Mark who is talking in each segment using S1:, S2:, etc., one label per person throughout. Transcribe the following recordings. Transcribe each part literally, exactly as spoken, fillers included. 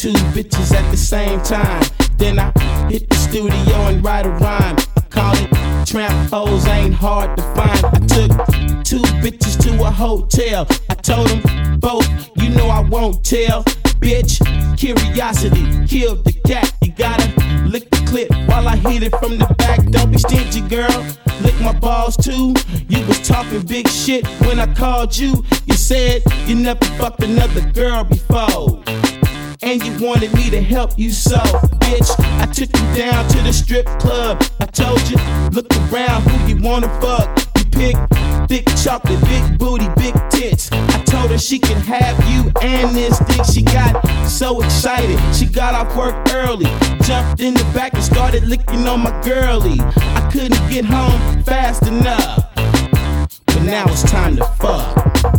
S1: two bitches at the same time. Then I hit the studio and write a rhyme. I call it Tramp Hoes Ain't Hard to Find. I took two bitches to a hotel. I told them both, you know I won't tell. Bitch, curiosity killed the cat. You gotta lick the clip while I hit it from the back. Don't be stingy, girl. Lick my balls too. You was talking big shit when I called you. You said you never fucked another girl before, and you wanted me to help you so. Bitch, I took you down to the strip club. I told you, look around who you wanna fuck. You pick thick chocolate, big booty, big tits. I told her she could have you and this dick. She got so excited, she got off work early, jumped in the back and started licking on my girlie. I couldn't get home fast enough, but now it's time to fuck.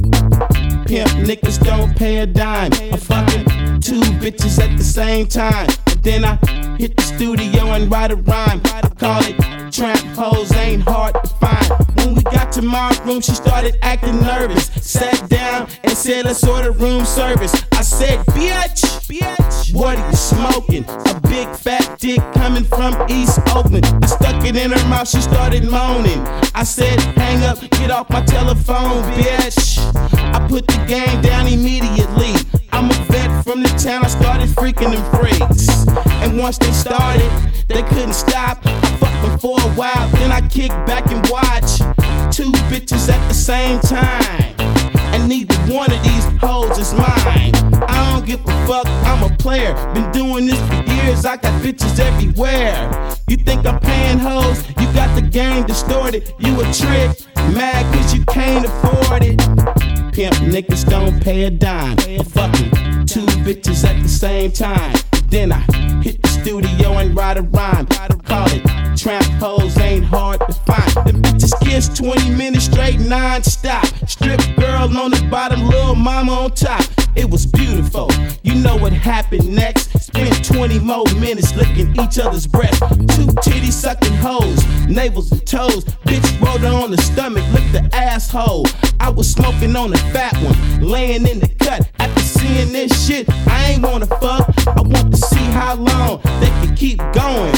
S1: Pimp niggas don't pay a dime. I'm fucking two bitches at the same time. Then I hit the studio and write a rhyme. I call it Tramp Hoes Ain't Hard to Find. When we got to my room, she started acting nervous. Sat down and said, let's order room service. I said, bitch, bitch, what are you smoking? A big fat dick coming from East Oakland. I stuck it in her mouth, she started moaning. I said, hang up, get off my telephone, bitch. I put the game down immediately. I'm a vet from the town, I started freaking them freaks. And once they started, they couldn't stop. I fucked them for a while, then I kicked back and watch two bitches at the same time, and neither one of these hoes is mine. I don't give a fuck, I'm a player. Been doing this for years, I got bitches everywhere. You think I'm paying hoes? You got the game distorted. You a trick, mad cause you can't afford it. Pimp niggas don't pay a dime. I'm fucking two bitches at the same time. Then I hit the studio and write a rhyme. I call it Tramp Hoes Ain't Hard to Find. The bitches kiss twenty minutes straight non-stop. Strip girl on the bottom, little mama on top. It was beautiful. You know what happened next. Spent twenty more minutes licking each other's breath. Two titty sucking hoes, navels and toes. Bitch rolled her on the stomach, licked the asshole. I was smoking on the fat one, laying in the cut. After seeing this shit, I ain't wanna fuck. I want to see how long they can keep going.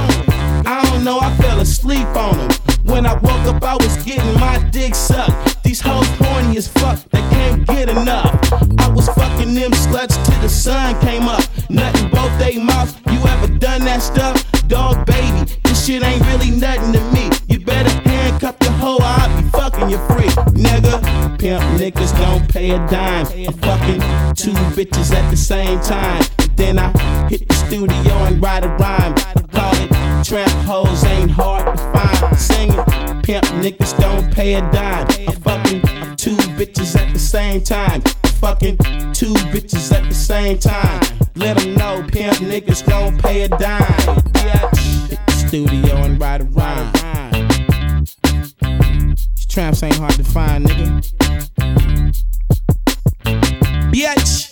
S1: I don't know, I fell asleep on them. When I woke up, I was getting my dick sucked. These hoes horny as fuck, they can't get enough. I was fucking them sluts till the sun came up. Nothing both they mouths, you ever done that stuff? Dog baby, this shit ain't really nothing to me. You better handcuff your hoe, I'll be fucking you free, nigga. Pimp niggas don't pay a dime. I'm fucking two bitches at the same time. Then I hit the studio and write a rhyme. I call it Tramp Hoes Ain't Hard to Find. Singing, pimp niggas don't pay a dime. I'm fucking two bitches at the same time. I'm fucking two bitches at the same time. Let them know pimp niggas don't pay a dime. Bitch, hit the studio and write a rhyme. These tramps ain't hard to find, nigga. Bitch.